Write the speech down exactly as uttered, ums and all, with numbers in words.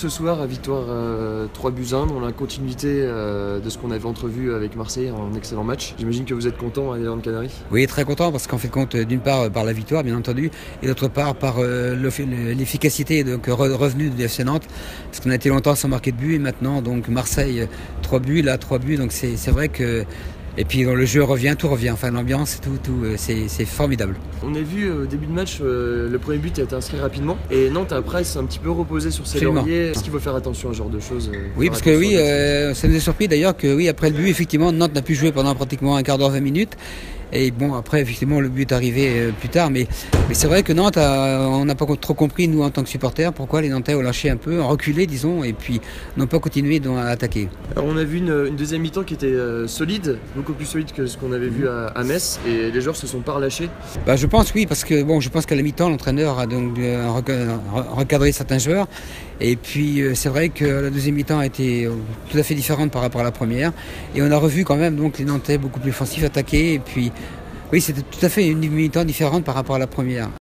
ce soir à victoire euh, trois buts à un dans la continuité euh, de ce qu'on avait entrevu avec Marseille, un excellent match. J'imagine que vous êtes content à Island Canaries. Oui, très content parce qu'en fait compte d'une part par la victoire bien entendu et d'autre part par euh, l'efficacité donc revenue du F C Nantes parce qu'on a été longtemps sans marquer de but et maintenant donc Marseille trois buts, là trois buts, donc c'est vrai que et puis le jeu revient, tout revient, enfin l'ambiance, tout, tout, c'est formidable. On a vu au début de match, euh, le premier but a été inscrit rapidement et Nantes après s'est un petit peu reposé sur ses lauriers. Est-ce qu'il faut faire attention à ce genre de choses? euh, Oui, parce que oui, euh, ça nous a surpris d'ailleurs que oui, après le but, effectivement, Nantes n'a pu jouer pendant pratiquement un quart d'heure, vingt minutes. Et bon, après, effectivement, le but est arrivé euh, plus tard. Mais, mais c'est vrai que Nantes, a, on n'a pas trop compris, nous, en tant que supporters, pourquoi les Nantais ont lâché un peu, ont reculé, disons, et puis n'ont pas continué donc, à attaquer. Alors, on a vu une, une deuxième mi-temps qui était euh, solide, beaucoup plus solide que ce qu'on avait vu à, à Metz, et les joueurs se sont pas relâchés. Bah, je pense, oui, parce que bon, je pense qu'à la mi-temps, l'entraîneur a donc euh, recadré certains joueurs. Et puis, euh, c'est vrai que la deuxième mi-temps a été euh, tout à fait différente par rapport à la première. Et on a revu quand même donc, les Nantais beaucoup plus offensifs, attaquer, et puis oui, c'était tout à fait une mi-temps différente par rapport à la première.